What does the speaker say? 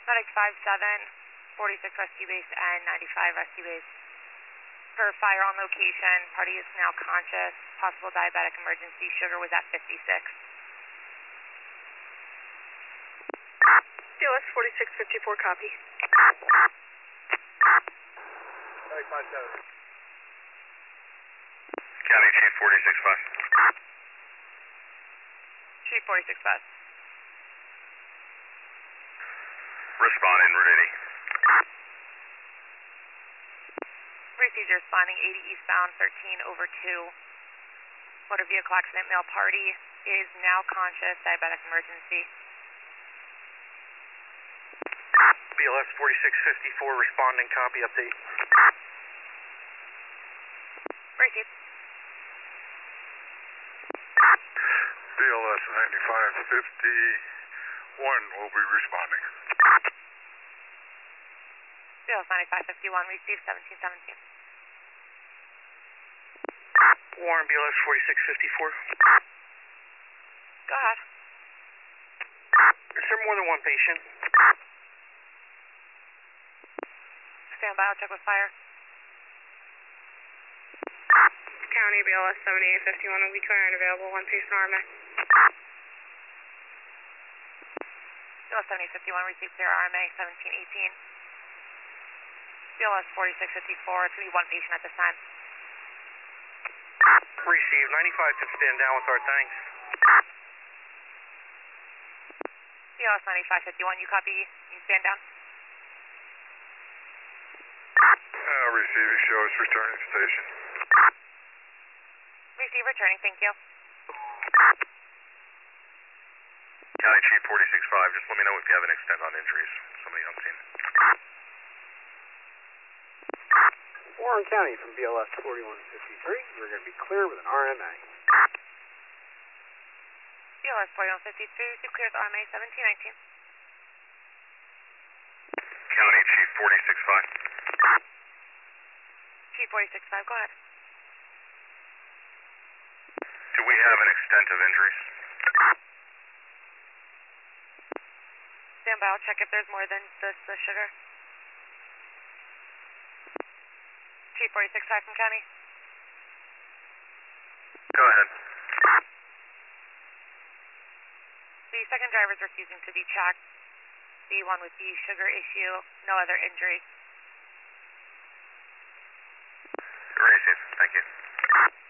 Medic 57, 46 Rescue Base and 95 Rescue Base. For fire on location, party is now conscious. Possible diabetic emergency. Sugar was at 56. BLS 4654, copy. Medic 57. County Chief 465. Chief 465. Responding, Route 80. Procedure responding 80 eastbound, 13 over 2. Motor vehicle accident, male party is now conscious, diabetic emergency. BLS 4654 responding, copy, update. Proceed. BLS 9551 will be responding. BLS 9551, receive 1717. Warren, BLS 4654. Go ahead. Is there more than one patient? Stand by, I'll check with fire. County BLS 7851 will be clear and available. One patient RMA. BLS 7851, receive clear RMA 1718. BLS 4654, it's going to be one patient at this time. Receive. 95 can stand down with our thanks. BLS 9551, you copy? You stand down? Receiving, show us returning to station. Receive, returning, thank you. County Chief 465, just let me know if you have an extent on injuries. Somebody else seen. Warren County from BLS 4153. We're going to be clear with an RMA. BLS 4153, receive clear with RMA 1719. County Chief 465. Chief 465, go ahead. Do we have an extent of injuries? Stand by, I'll check if there's more than the sugar. Chief 465 from County. Go ahead. The second driver is refusing to be checked. The one with the sugar issue, no other injury. Receive, thank you.